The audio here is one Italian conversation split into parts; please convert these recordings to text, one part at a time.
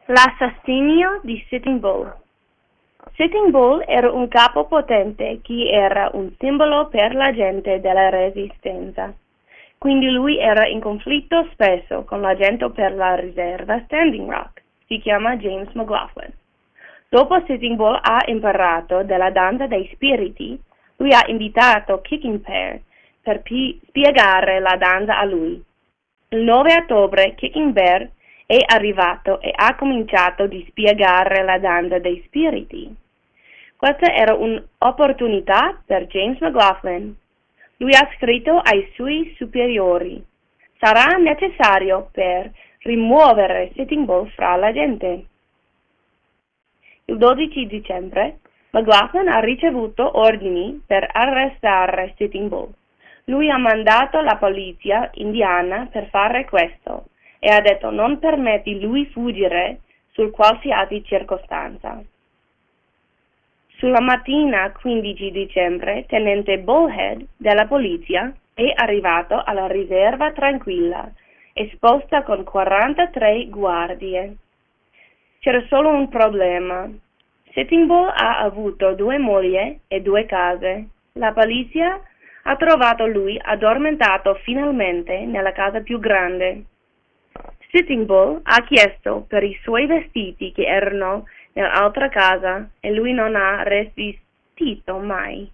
L'assassinio di Sitting Bull. Sitting Bull era un capo potente che era un simbolo per la gente della Resistenza. Quindi lui era in conflitto spesso con la gente per la riserva Standing Rock. Si chiama James McLaughlin. Dopo Sitting Bull ha imparato della danza dei spiriti, lui ha invitato Kicking Bear per spiegare la danza a lui. Il 9 ottobre Kicking Bear è arrivato e ha cominciato a spiegare la danza dei spiriti. Questa era un'opportunità per James McLaughlin. Lui ha scritto ai suoi superiori: sarà necessario per rimuovere Sitting Bull fra la gente. Il 12 dicembre McLaughlin ha ricevuto ordini per arrestare Sitting Bull. Lui ha mandato la polizia indiana per fare questo e ha detto non permetti lui fuggire su qualsiasi circostanza. Sulla mattina 15 dicembre, tenente Bullhead della polizia è arrivato alla riserva tranquilla, esposta con 43 guardie. C'era solo un problema. Sitting Bull ha avuto 2 mogli e 2 case. La polizia ha trovato lui addormentato finalmente nella casa più grande. Sitting Bull ha chiesto per i suoi vestiti che erano nell'altra casa e lui non ha resistito mai.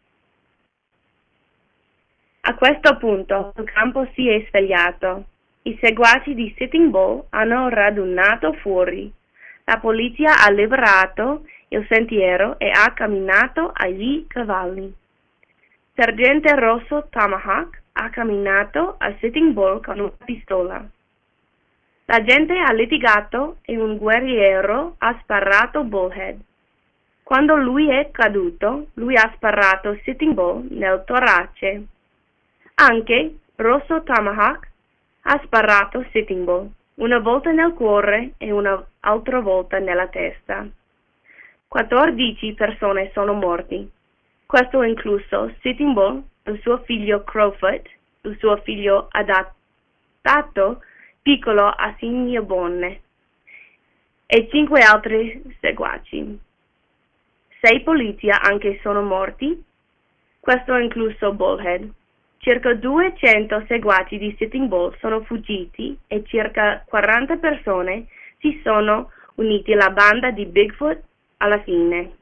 A questo punto il campo si è svegliato. I seguaci di Sitting Bull hanno radunato fuori. La polizia ha liberato il sentiero e ha camminato agli cavalli. Sergente Rosso Tomahawk ha camminato a Sitting Bull con una pistola. La gente ha litigato e un guerriero ha sparato Bullhead. Quando lui è caduto, lui ha sparato Sitting Bull nel torace. Anche Rosso Tomahawk ha sparato Sitting Bull, una volta nel cuore e un'altra volta nella testa. 14 persone sono morti. Questo incluso Sitting Bull, il suo figlio Crowfoot, il suo figlio adattato piccolo Assiniboine e 5 altri seguaci. 6 polizia anche sono morti. Questo incluso Bullhead. Circa 200 seguaci di Sitting Bull sono fuggiti e circa 40 persone si sono uniti alla banda di Bigfoot alla fine.